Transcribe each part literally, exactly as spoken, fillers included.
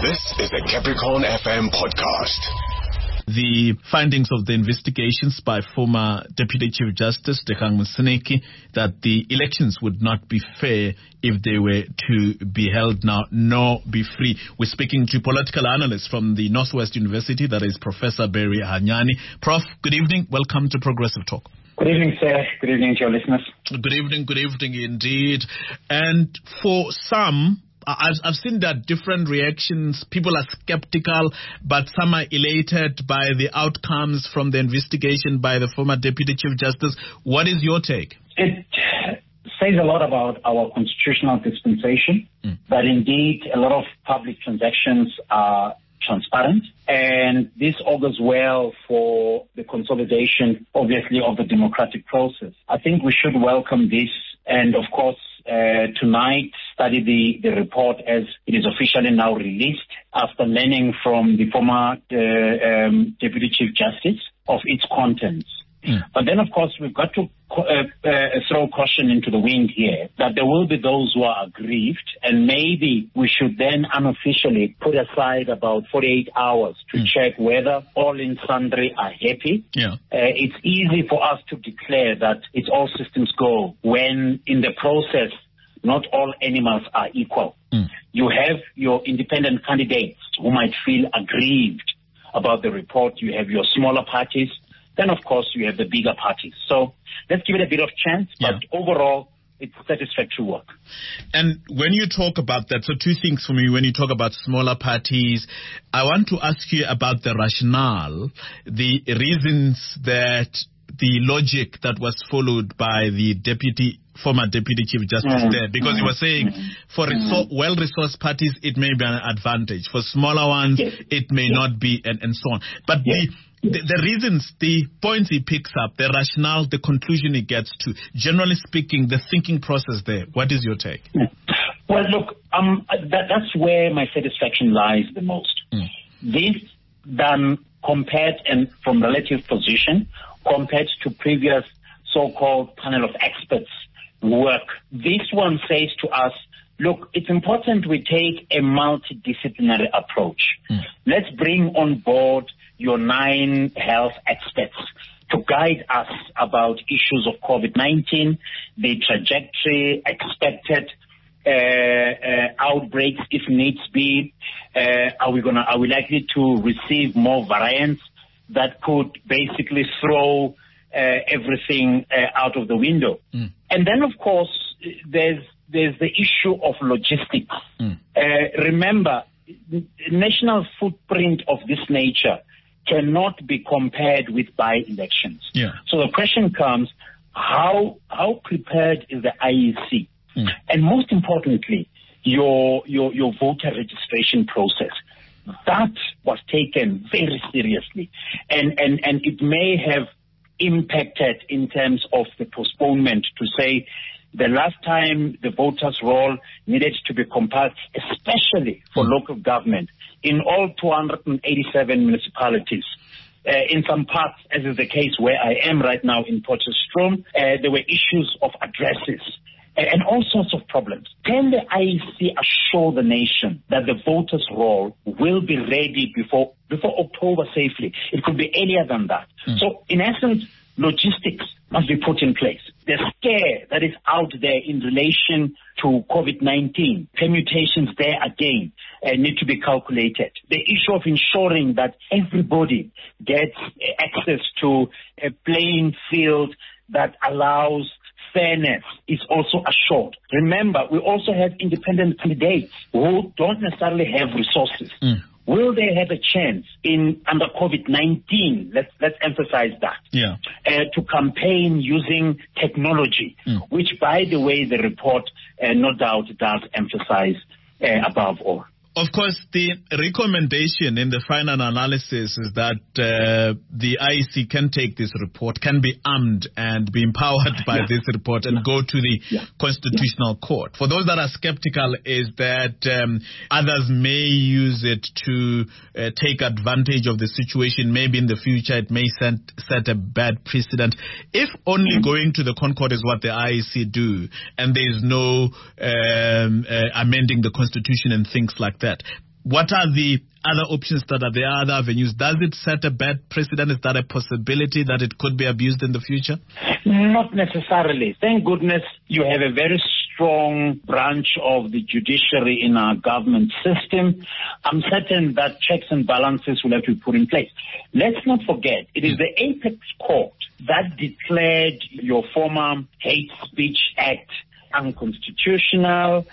This is the Capricorn F M podcast. The findings of the investigations by former Deputy Chief Justice Dikgang Mseneki that the elections would not be fair if they were to be held now, nor be free. We're speaking to political analyst from the Northwest University, that is Professor Barry Hanyani. Prof, good evening. Welcome to Progressive Talk. Good evening, sir. Good evening to your listeners. Good evening, good evening indeed. And for some, I've, I've seen that different reactions. People are skeptical, but some are elated by the outcomes from the investigation by the former Deputy Chief Justice. What is your take? It says a lot about our constitutional dispensation, mm. that indeed a lot of public transactions are transparent, and this augurs well for the consolidation, obviously, of the democratic process. I think we should welcome this, and of course, Uh, tonight, study the, the report as it is officially now released after learning from the former uh, um, Deputy Chief Justice of its contents. Mm. But then, of course, we've got to uh, uh, throw caution into the wind here that there will be those who are aggrieved, and maybe we should then unofficially put aside about forty-eight hours to mm. check whether all in sundry are happy. Yeah. Uh, it's easy for us to declare that it's all systems go when in the process not all animals are equal. Mm. You have your independent candidates who might feel aggrieved about the report. You have your smaller parties. Then, of course, you have the bigger parties. So let's give it a bit of chance. But yeah. overall, it's satisfactory work. And when you talk about that, so two things for me. When you talk about smaller parties, I want to ask you about the rationale, the reasons that the logic that was followed by the deputy, former Deputy Chief Justice mm-hmm. there, because mm-hmm. you were saying mm-hmm. for resor- well-resourced parties, it may be an advantage. For smaller ones, yes. it may yes. not be, and, and so on. But yes. the The, the reasons, the points he picks up, the rationale, the conclusion he gets to, generally speaking, the thinking process there, what is your take? Well, look, um, that, that's where my satisfaction lies the most. Mm. This done compared and from relative position, compared to previous so-called panel of experts work. This one says to us, look, it's important we take a multidisciplinary approach. Mm. Let's bring on board your nine health experts to guide us about issues of COVID nineteen, the trajectory, expected uh, uh, outbreaks if needs be. Uh, are we gonna? Are we likely to receive more variants that could basically throw uh, everything uh, out of the window? Mm. And then, of course, there's there's the issue of logistics. Mm. Uh, remember, the national footprint of this nature cannot be compared with by-elections. Yeah. So the question comes, how how prepared is the I E C? Mm. And most importantly, your, your your voter registration process. That was taken very seriously. And, and, and it may have impacted in terms of the postponement to say the last time the voters' roll needed to be compiled, especially for mm. local government, in all two hundred eighty-seven municipalities. Uh, in some parts, as is the case where I am right now in Potchefstroom, uh, there were issues of addresses and, and all sorts of problems. Can the I E C assure the nation that the voters' roll will be ready before before October safely? It could be earlier than that. Mm. So, in essence, logistics must be put in place. The scare that is out there in relation to COVID nineteen, permutations there again uh, need to be calculated. The issue of ensuring that everybody gets access to a playing field that allows fairness is also assured. Remember, we also have independent candidates who don't necessarily have resources. Mm. Will they have a chance in under COVID nineteen? Let's let's emphasize that. Yeah. Uh, to campaign using technology, mm. which, by the way, the report uh, no doubt does emphasize uh, above all. Of course, the recommendation in the final analysis is that uh, the I E C can take this report, can be armed and be empowered by yeah. this report and yeah. go to the yeah. Constitutional yeah. Court. For those that are skeptical, is that um, others may use it to uh, take advantage of the situation. Maybe in the future it may set, set a bad precedent. If only mm-hmm. going to the Concord is what the I E C do, and there is no um, uh, amending the Constitution and things like that. what are the other options that are there, other avenues? Does it set a bad precedent? Is that a possibility that it could be abused in the future? Not necessarily. Thank goodness you have a very strong branch of the judiciary in our government system. I'm certain that checks and balances will have to be put in place. Let's not forget, it is the Apex Court that declared your former Hate Speech Act unconstitutional.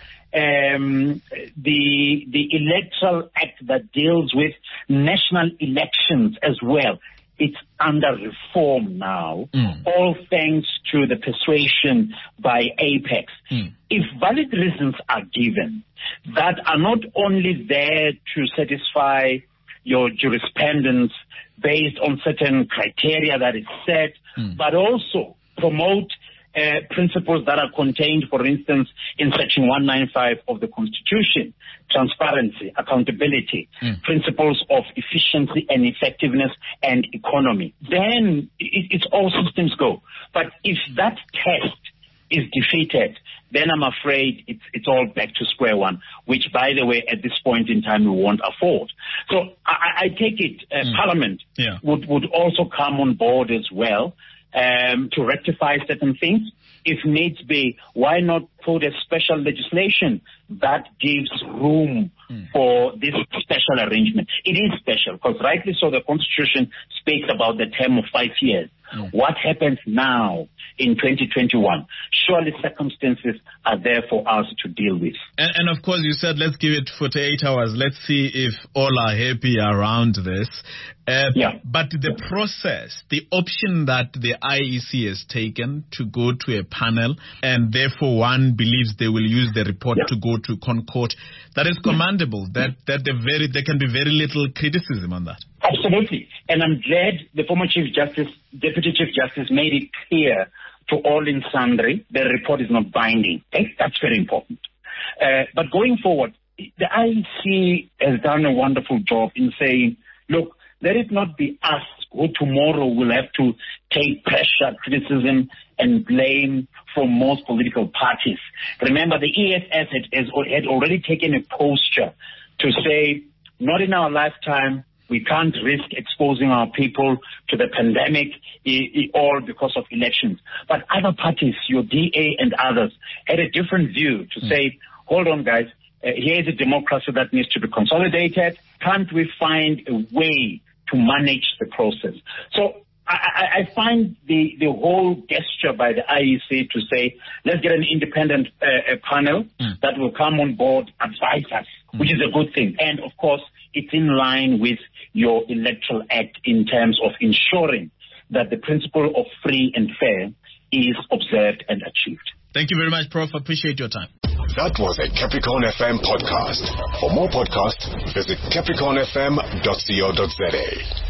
Um, the the Electoral Act that deals with national elections as well, it's under reform now, mm. all thanks to the persuasion by Apex. Mm. If valid reasons are given that are not only there to satisfy your jurisprudence based on certain criteria that is set, mm. but also promote Uh, principles that are contained, for instance, in Section one ninety-five of the Constitution, transparency, accountability, mm. principles of efficiency and effectiveness and economy, then it, it's all systems go. But if that test is defeated, then I'm afraid it's, it's all back to square one, which, by the way, at this point in time, we won't afford. So I, I take it uh, mm. Parliament yeah. would, would also come on board as well, Um, to rectify certain things. If needs be, why not put a special legislation that gives room mm. for this special arrangement? It is special because rightly so the Constitution speaks about the term of five years. Mm. What happens now in twenty twenty-one? Surely circumstances are there for us to deal with. And, and of course, you said let's give it forty-eight hours. Let's see if all are happy around this. Uh, yeah. But the process, the option that the I E C has taken to go to a panel, and therefore one believes they will use the report yeah. to go to ConCourt, that is commendable. That that the very there can be very little criticism on that. Absolutely, and I'm glad the former Chief Justice, Deputy Chief Justice, made it clear to all in sundry the report is not binding. Okay? That's very important. Uh, but going forward, the I E C has done a wonderful job in saying, look, let it not be us who tomorrow will have to take pressure, criticism, and blame from most political parties. Remember, the E S S had, had already taken a posture to say, not in our lifetime, we can't risk exposing our people to the pandemic, I- I- all because of elections. But other parties, your D A and others, had a different view to mm. say, hold on, guys, uh, here's a democracy that needs to be consolidated. Can't we find a way to manage the process? So I, I find the, the whole gesture by the I E C to say, let's get an independent uh, panel mm. that will come on board, advise us, mm. which is a good thing. And, of course, it's in line with your Electoral Act in terms of ensuring that the principle of free and fair is observed and achieved. Thank you very much, Professor Appreciate your time. That was a Capricorn F M podcast. For more podcasts, visit capricorn f m dot co dot za.